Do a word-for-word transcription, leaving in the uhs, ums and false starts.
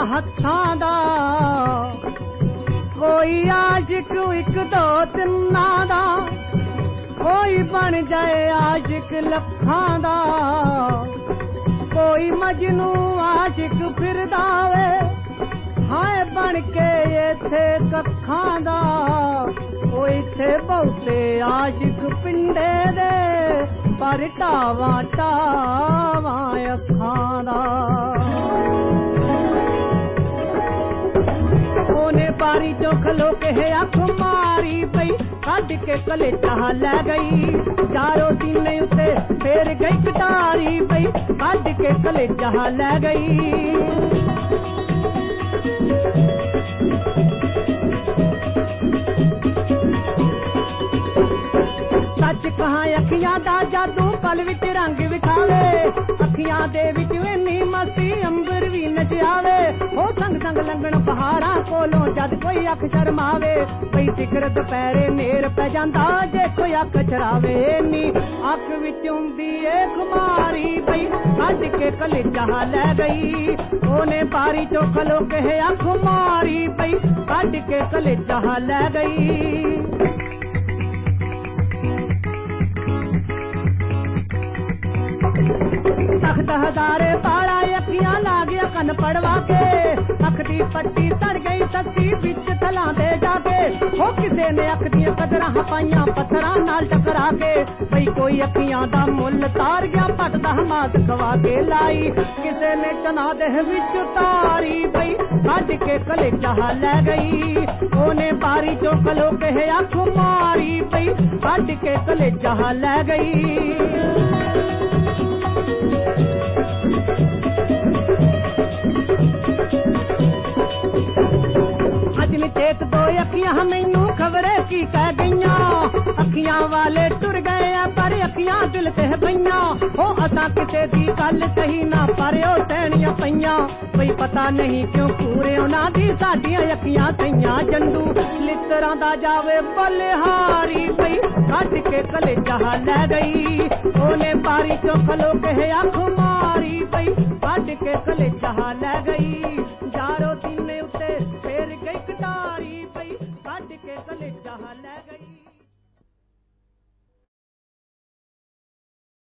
हत्थां दा कोई आशिक एक दो तिन्ना दा कोई बन जाए आशिक लखां दा कोई मजनू आशिक फिरदा वे हाय बन के इत्थे कखां दा ओ इत्थे बहुते आशिक पिंडे दे पर टावा टावा अखां दा ओने बारी चो खलो के है अख मारी पई कट के कलेटा लै गई चारों सीने उत्ते फेर गई कटारी पई कट के कलेटा लै गई सच कहां अखियां दा जादू पल विच रंग विखावे अखियां दे विच इन्नी मस्ती अंबर भी नचावे हो संग संग लंघण पहाड़ा कोलों जद कोई अख शर्मावे पई सिखर दुपहरे नेर पै जांदा जे कोई अख चरावे नी अख विच हुंदी ए खुमारी पई कढ के कलेजा लै गई ओने बारी चो खलो के अख मारी पई कढ के कलेजा लै गई तख्त हजारे पाड़ा अखियां ला गया कन पड़वा के अख दी पट्टी सड़ गई सच्ची बिच थलां दे जाके हो किसे ने अख दी कदरां पाइयां पत्थरां नाल टकरा के भई कोई अखियां दा मुल तार गया पट दा मास खवा के लाई किसे ने चना दे विच तारी भई कढ के कलेजा लै गई ओने बारी चो खलो के अख मारी भई कढ के कलेजा लै गई अजनी चेत दो अखियां मैनू खबरे की कह गईयां अखियां वाले टुर गए पर अखियां दिल ते पईयां हो असां किसे दी गल सही ना पर ओ सैणियां पईयां भई पता नहीं क्यों पूरे उन्हां दी साडियां अखियां सईयां जंडू लितरां दा जावे बलिहारी भई कढ के कलेजा लै गई ओने बारी चो खलो के अख मारी भई कढ के कलेजा लै गई यारो सीने उत्ते फेर गई कटारी भई कढ के कलेजा लै गई।